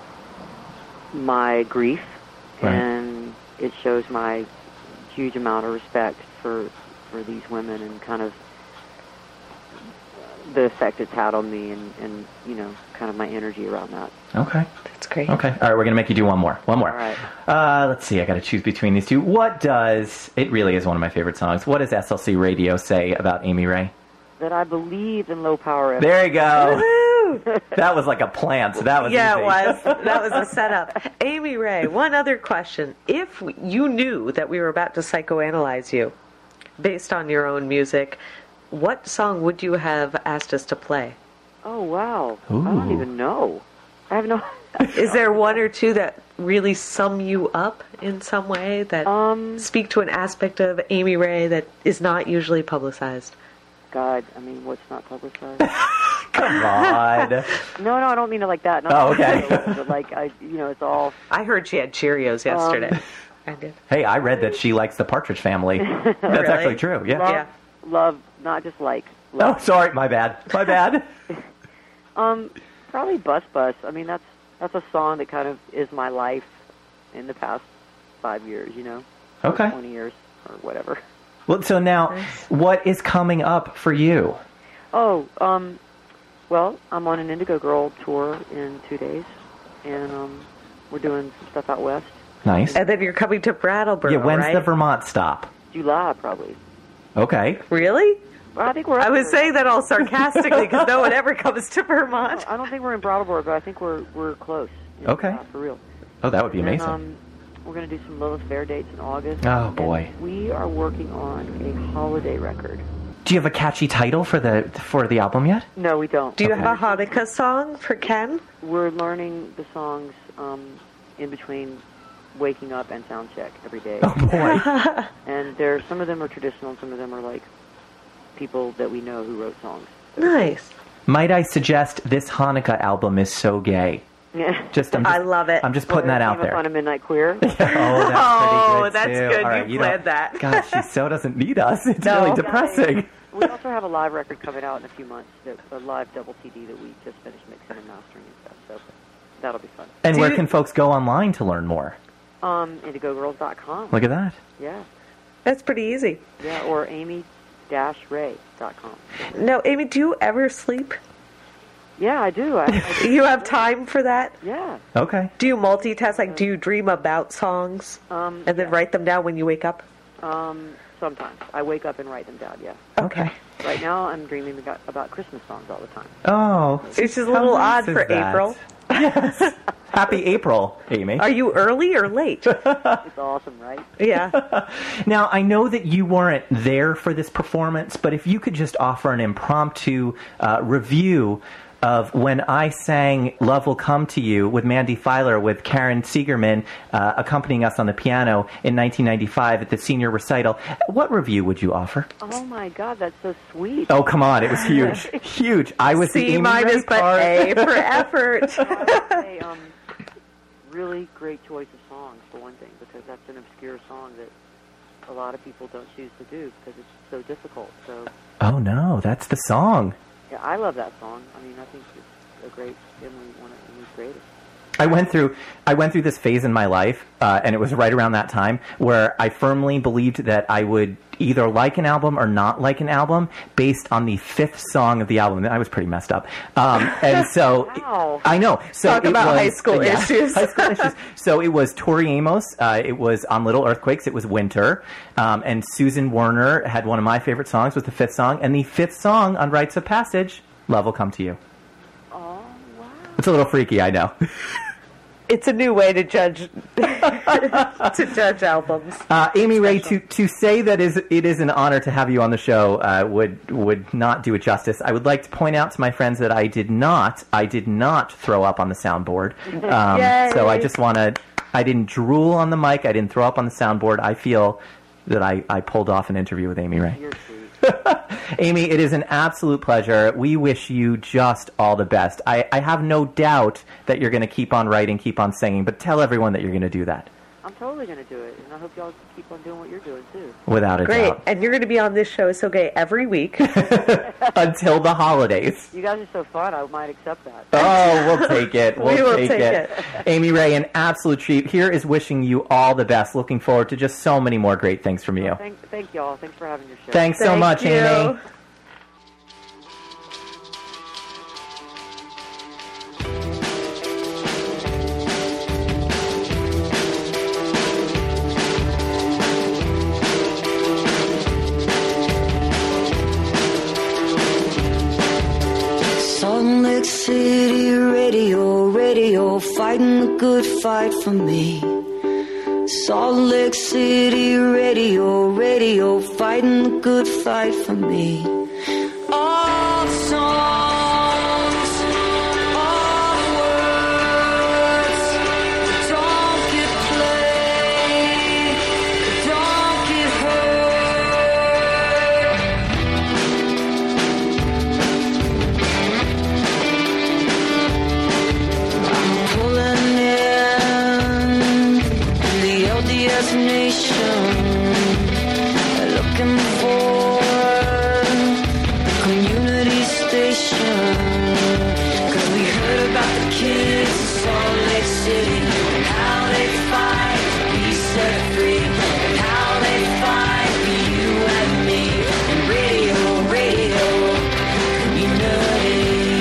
my grief, Right. and it shows my huge amount of respect for for these women and kind of the effect it's had on me, and, and you know, kind of my energy around that. Okay. That's great. Okay. All right, we're going to make you do one more. One more. All right. Uh, let's see, I got to choose between these two. What does, it really is one of my favorite songs, what does S L C Radio say about Amy Ray? That I believe in low power. There you go. Woo! That was like a plant, so that was Yeah, easy. it was. That was a setup. Amy Ray, one other question. If you knew that we were about to psychoanalyze you based on your own music, what song would you have asked us to play? Oh wow! I Ooh. don't even know. I have no. Is there one or two that really sum you up in some way that Um. speak to an aspect of Amy Ray that is not usually publicized? God, I mean, what's not publicized? Come on. no, no, I don't mean it like that. Not Oh, okay. publicized, But like, I, you know, it's all. I heard she had Cheerios yesterday. I did. Hey, I read that she likes the Partridge Family. That's Really? actually true, yeah. Love, Yeah. love, not just like. Oh, Love. sorry, my bad. My bad. Um, probably Bus Bus. I mean, that's that's a song that kind of is my life in the past five years. You know, Okay. twenty years or whatever. Well, so now, what is coming up for you? Oh, um, well, I'm on an Indigo Girl tour in two days, and um, we're doing some stuff out west. Nice. And then you're coming to Brattleboro, Yeah, when's right? the Vermont stop? July, probably. Okay. Really? Well, I think we're. I up was there. saying that all sarcastically because no one ever comes to Vermont. I don't think we're in Brattleboro, but I think we're we're close. You know, Okay. uh, for real. Oh, that would be And, amazing. um, we're going to do some Lilith Fair dates in August. Oh, and boy. we are working on a holiday record. Do you have a catchy title for the for the album yet? No, we don't. Do you have a Hanukkah song for Ken? We're learning the songs um, in between waking up and sound check every day. Oh boy. And there, some of them are traditional, and some of them are like people that we know who wrote songs. Nice. Might I suggest this Hanukkah album is so gay? Yeah. Just, I'm just I love it. I'm just putting that out Came up on there. a Midnight Queer. Oh, that's pretty Oh, good that's too. good. All right, You don't- planned that. God, she so doesn't need us. It's No. really depressing. We also have a live record coming out in a few months, that, a live double C D that we just finished mixing and mastering and stuff. So that'll be fun. And Do where you- can folks go online to learn more? Um, indigo girls dot com. Look at that. Yeah, That's pretty easy. yeah, or amy dash ray dot com. No, Amy, do you ever sleep? Yeah, I do. I, I do. You have time for that? Yeah. Okay. Do you multitask? Like, do you dream about songs Um, and then write them down when you wake up? um, sometimes I wake up and write them down. Yeah. Okay. Right now, I'm dreaming about, about Christmas songs all the time. Oh. It's just a how little nice odd is for that? April. Yes. Happy April, Amy. Are you early or late? It's awesome, right? Yeah. Now, I know that you weren't there for this performance, but if you could just offer an impromptu uh, review of when I sang Love Will Come to You with Mandy Filer with Karen Siegerman uh, accompanying us on the piano in nineteen ninety-five at the senior recital. What review would you offer? Oh my God, that's so sweet. Oh, come on. It was huge. Huge. I was the C Amy minus, Ray but part. A for effort. Hey, um, really great choice of songs for one thing, because that's an obscure song that a lot of people don't choose to do because it's so difficult. So Oh, no. That's the song. yeah, I love that song. I mean, I think it's a great Emily, one of Emily's greatest. I went through I went through this phase in my life, uh, and it was right around that time where I firmly believed that I would either like an album or not like an album based on the fifth song of the album. I was pretty messed up, um, and so Wow. I know. So Talk it about was- high school yeah, issues. high school issues. So it was Tori Amos. Uh, it was on Little Earthquakes. It was Winter, um, and Susan Werner had one of my favorite songs. Was the fifth song, and the fifth song on Rites of Passage, Love Will Come to You. Oh, wow. It's a little freaky, I know. It's a new way to judge to judge albums. Uh, Amy Ray, to, to say that is it is an honor to have you on the show uh, would would not do it justice. I would like to point out to my friends that I did not I did not throw up on the soundboard. Um, Yay. so I just want to. I didn't drool on the mic. I didn't throw up on the soundboard. I feel that I, I pulled off an interview with Amy Ray. You're sweet. Amy, it is an absolute pleasure. We wish you just all the best. I, I have no doubt that you're going to keep on writing, keep on singing, but tell everyone that you're going to do that. I'm totally going to do it, and I hope y'all keep on doing what you're doing, too. Without a Great. doubt. And you're going to be on this show, So Gay, every week. Until the holidays. You guys are so fun, I might accept that. Oh, we'll take it. We'll We will take, take it. Amy Ray, an absolute treat. Here is wishing you all the best. Looking forward to just so many more great things from you. Thank, thank y'all. Thanks for having your show. Thanks so Thank much, you. Amy. Salt Lake City radio, radio, fighting the good fight for me. Salt Lake City radio, radio, fighting the good fight for me. All the songs, all the words that don't get played, that don't get heard. Pulling in the L D S nation, looking for a community station. 'Cause we heard about the kids in Salt Lake City and how they fight to be set free, and how they fight for you and me. And radio, radio, community.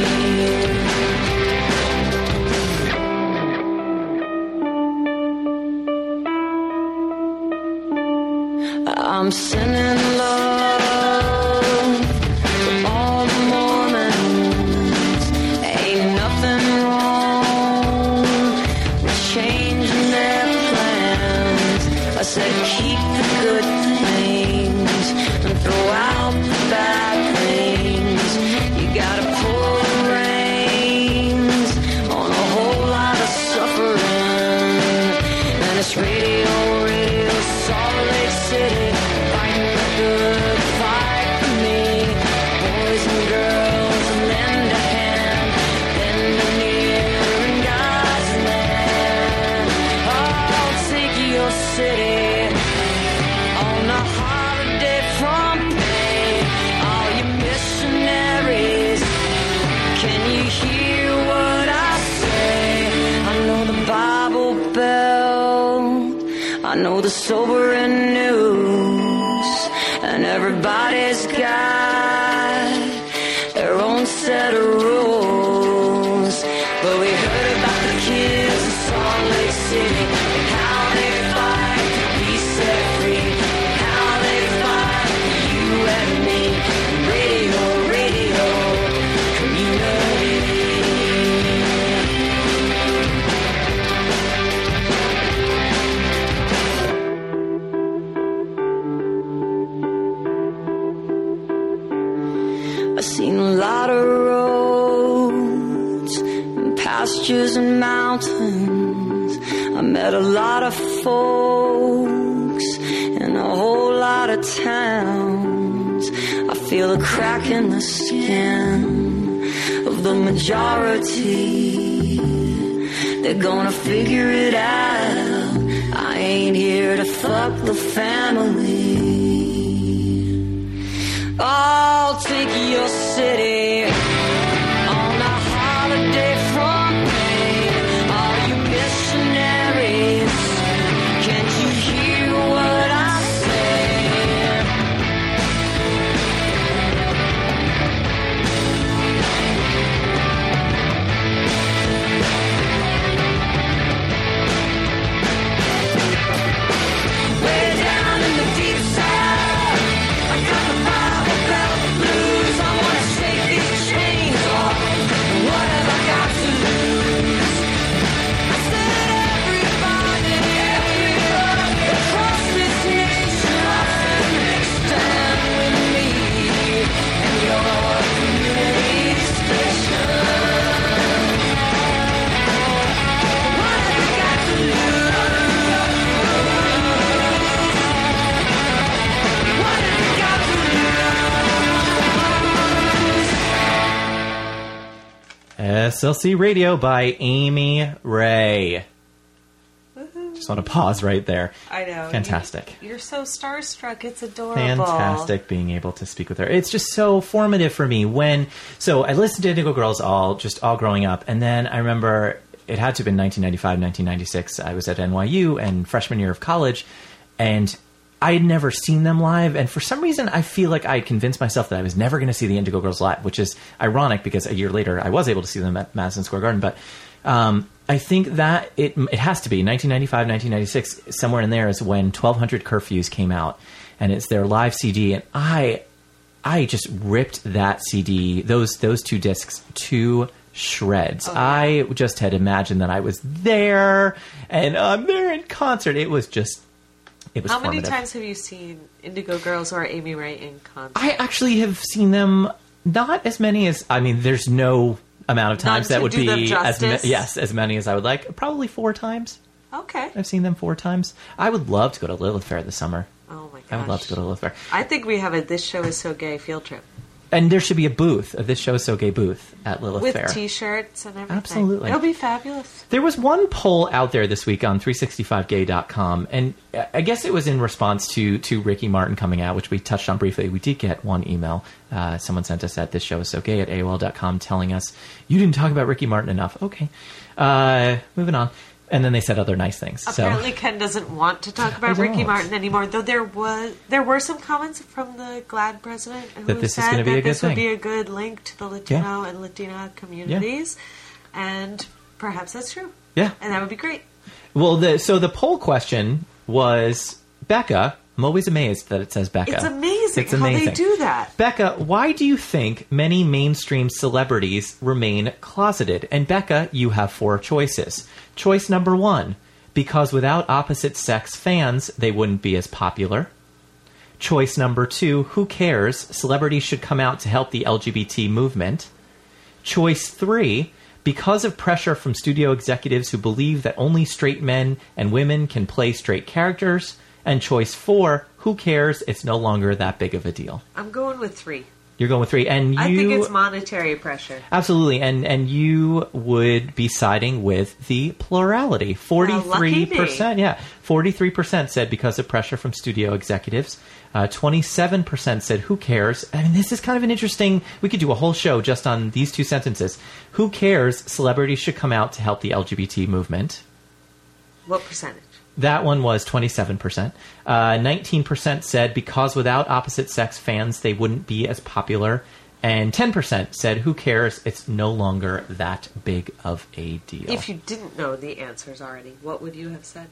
I'm sending love to all the Mormons. Ain't nothing wrong with changing their plans. I said keep the good things and throw out the bad things. You gotta pull the reins on a whole lot of suffering. And it's radio, radio, Salt Lake City, fighting the good fight for me. Boys and girls, lend a hand, lend an ear in God's land. I'll take your city on a holiday from pay. All you missionaries, can you hear what I say? I know the Bible Belt, I know the sobering news, and everybody's got their own set of rules. But we heard about the kids in Salt Lake City and how they fight to be set free, and how they fight for you and me. Radio, radio, community. I've seen a lot of roads pastures and mountains. I met a lot of folks in a whole lot of towns. I feel a crack in the skin of the majority. They're gonna figure it out. I ain't here to fuck the family. I'll take your city on a holiday from me. Are you missionaries? Can't you hear what I say? Way down in the deep south, I got the Bible Belt blues. I wanna shake these chains off. What have I got to lose? I said everybody, everybody across this nation, stand with me and your community station. What have I got to lose? What have I got to lose? S L C Radio by Amy Ray. Just want to pause right there. I know. Fantastic. You, you're so starstruck. It's adorable. Fantastic being able to speak with her. It's just so formative for me when, so I listened to Indigo Girls all, just all growing up. And then I remember it had to have been nineteen ninety-five, nineteen ninety-six. I was at N Y U and freshman year of college, and I had never seen them live. And for some reason, I feel like I had convinced myself that I was never going to see the Indigo Girls live, which is ironic because a year later I was able to see them at Madison Square Garden. But um, I think that it it has to be nineteen ninety-five, nineteen ninety-six, somewhere in there is when twelve hundred Curfews came out, and it's their live C D, and I I just ripped that C D, those those two discs to shreds. Oh, yeah. I just had imagined that I was there, and I'm there in concert. It was just, it was How many formative. times have you seen Indigo Girls or Amy Ray in concert? I actually have seen them, not as many as, I mean, there's no amount of times None that to would do them be as ma- justice? yes, as many as I would like. Probably four times. Okay. I've seen them four times. I would love to go to Lilith Fair this summer. Oh my gosh. I would love to go to Lilith Fair. I think we have a This Show Is So Gay field trip. And there should be a booth, a This Show Is So Gay booth at Lilith With Fair. T-shirts and everything. Absolutely. It'll be fabulous. There was one poll out there this week on three sixty-five gay dot com, and I guess it was in response to, to Ricky Martin coming out, which we touched on briefly. We did get one email. Uh, someone sent us at this show is so gay at A O L dot com telling us, you didn't talk about Ricky Martin enough. Okay. Uh, moving on. And then they said other nice things. Apparently, so. Ken doesn't want to talk I about Ricky don't. Martin anymore. Though there was, there were some comments from the GLAAD president who That this is said gonna be that a good this would thing. be a good link to the Latino and Latina communities, and perhaps that's true. Yeah. And that would be great. Well, the, so the poll question was, Becca, I'm always amazed that it says Becca. It's amazing, It's how amazing. they do that. Becca, why do you think many mainstream celebrities remain closeted? And Becca, you have four choices. Choice number one, because without opposite sex fans, they wouldn't be as popular. Choice number two, who cares? Celebrities should come out to help the L G B T movement. Choice three, because of pressure from studio executives who believe that only straight men and women can play straight characters. And choice four, who cares? It's no longer that big of a deal. I'm going with three. You're going with three, and you I think it's monetary pressure. absolutely, and and you would be siding with the plurality. Forty-three percent, yeah, forty-three percent said because of pressure from studio executives. Uh, Twenty-seven percent said who cares. I mean, this is kind of an interesting. We could do a whole show just on these two sentences. Who cares? Celebrities should come out to help the L G B T movement. What percentage? That one was twenty-seven percent. Uh, nineteen percent said because without opposite sex fans, they wouldn't be as popular. And ten percent said, who cares? It's no longer that big of a deal. If you didn't know the answers already, what would you have said?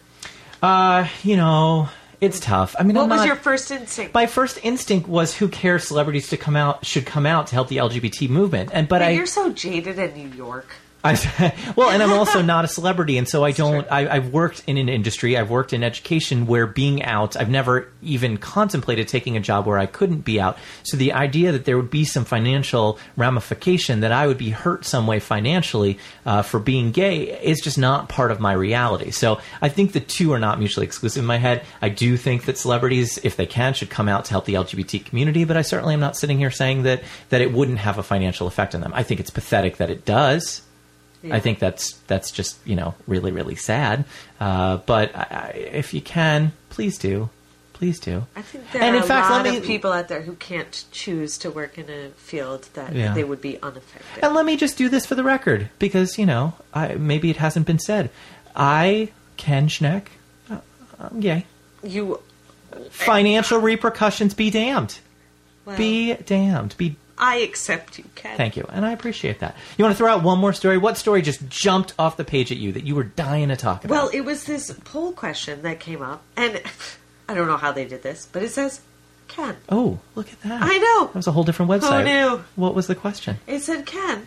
Uh, you know, it's tough. I mean, What I'm was not- your first instinct? my first instinct was who cares? Celebrities to come out should come out to help the L G B T movement. And but Man, I you're so jaded in New York. I, well, and I'm also not a celebrity, and so I don't. I, I've worked in an industry. I've worked in education where being out. I've never even contemplated taking a job where I couldn't be out. So the idea that there would be some financial ramification, that I would be hurt some way financially uh, for being gay, is just not part of my reality. So I think the two are not mutually exclusive in my head. I do think that celebrities, if they can, should come out to help the L G B T community. But I certainly am not sitting here saying that that it wouldn't have a financial effect on them. I think it's pathetic that it does. Yeah. I think that's that's just, you know, really, really sad. Uh, but I, I, if you can, please do. Please do. I think there And are in a fact, lot let me- of people out there who can't choose to work in a field that Yeah. they would be unaffected. And let me just do this for the record, because, you know, I, maybe it hasn't been said. I, Ken Schneck, uh, I'm gay. You, Financial repercussions be damned. well, Be damned. Be I accept you, Ken. Thank you, and I appreciate that. You want to throw out one more story? What story just jumped off the page at you that you were dying to talk about? Well, it was this poll question that came up, and I don't know how they did this, but it says Ken. oh, look at that. I know. That was a whole different website. knew? What was the question? It said, Ken,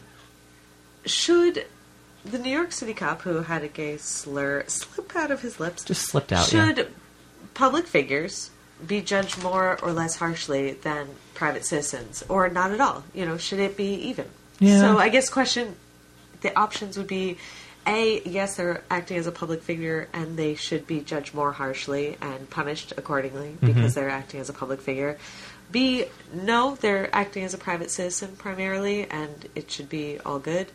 should the New York City cop who had a gay slur slip out of his lips, Just slipped out, yeah. should public figures be judged more or less harshly than private citizens, or not at all? You know, should it be even? Yeah. So I guess question, the options would be, A, yes, they're acting as a public figure and they should be judged more harshly and punished accordingly because Mm-hmm. they're acting as a public figure. B, no, they're acting as a private citizen primarily and it should be all good.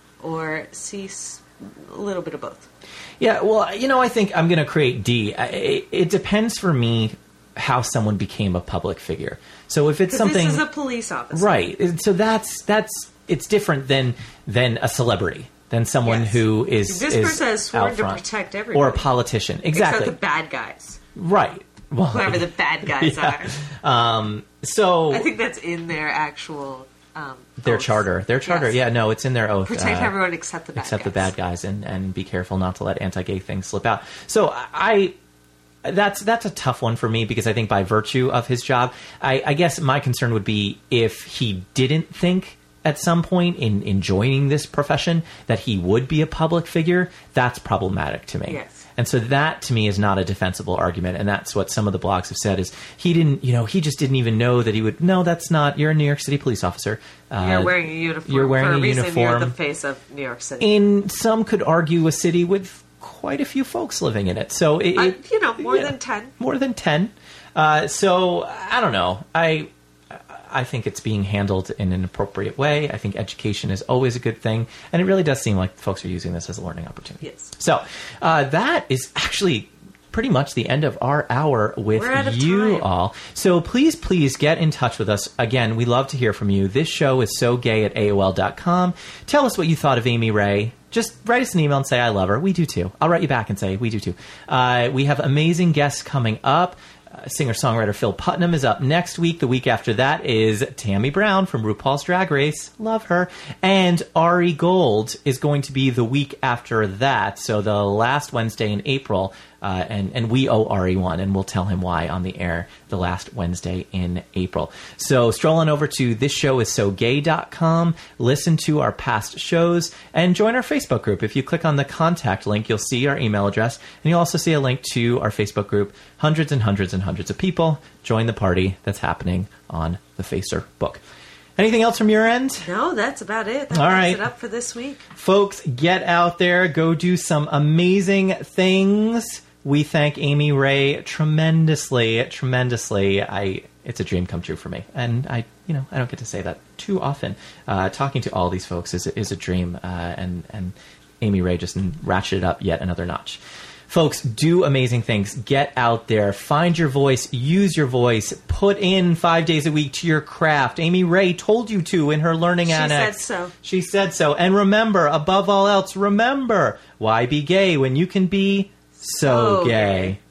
Or C, s- a little bit of both. Yeah, well, you know, I think I'm going to create D. I- It, it depends for me how someone became a public figure. So if it's Because something... this is a police officer. Right. And so that's that's it's different than than a celebrity, than someone Yes. who is This is person has sworn out to front. protect or a everybody. politician. Exactly. Except the bad guys. Right. Well, Whoever the bad guys yeah. are. Um, so I think that's in their actual... Um, their oath. charter, their charter. Yes. Yeah, no, it's in their oath. Protect uh, everyone except the bad except guys. the bad guys, and, and be careful not to let anti-gay things slip out. So I, that's that's a tough one for me because I think by virtue of his job, I, I guess my concern would be if he didn't think at some point in, in joining this profession that he would be a public figure. That's problematic to me. Yes. And so that to me is not a defensible argument, and that's what some of the blogs have said is he didn't, you know, he just didn't even know that he would. No, that's not. You're a New York City police officer. Uh, You're wearing a uniform. you're wearing For a, a reason, You're uniform. the face of New York City. In some could argue a city with quite a few folks living in it. So it, Uh, it- you know, more yeah, than ten. more than ten. Uh, so I don't know. I I think it's being handled in an appropriate way. I think education is always a good thing, and it really does seem like folks are using this as a learning opportunity. Yes. So uh, that is actually pretty much the end of our hour with We're out of you time. all. So please, please get in touch with us. Again, we love to hear from you. This show is so gay at A O L dot com. Tell us what you thought of Amy Ray. Just write us an email and say, I love her. We do too. I'll write you back and say, we do too. Uh, we have amazing guests coming up. Uh, singer-songwriter Phil Putnam is up next week. The week after that is Tammy Brown from RuPaul's Drag Race. Love her. And Ari Gold is going to be the week after that. So the last Wednesday in April. Uh, and, and we owe Ari one, and we'll tell him why on the air the last Wednesday in April. So stroll on over to this show is so gay dot com, listen to our past shows, and join our Facebook group. If you click on the contact link, you'll see our email address, and you'll also see a link to our Facebook group. Hundreds and hundreds and hundreds of people join the party that's happening on the Facer book. Anything else from your end? No, that's about it. That All wraps right. it up for this week. Folks, get out there. Go do some amazing things. We thank Amy Ray tremendously, tremendously. I it's a dream come true for me, and I, you know, I don't get to say that too often. Uh, talking to all these folks is is a dream, uh, and and Amy Ray just ratcheted up yet another notch. Folks, do amazing things. Get out there. Find your voice. Use your voice. Put in five days a week to your craft. Amy Ray told you to in her learning She annex. said so. She said so. And remember, above all else, remember, why be gay when you can be so, So gay? gay.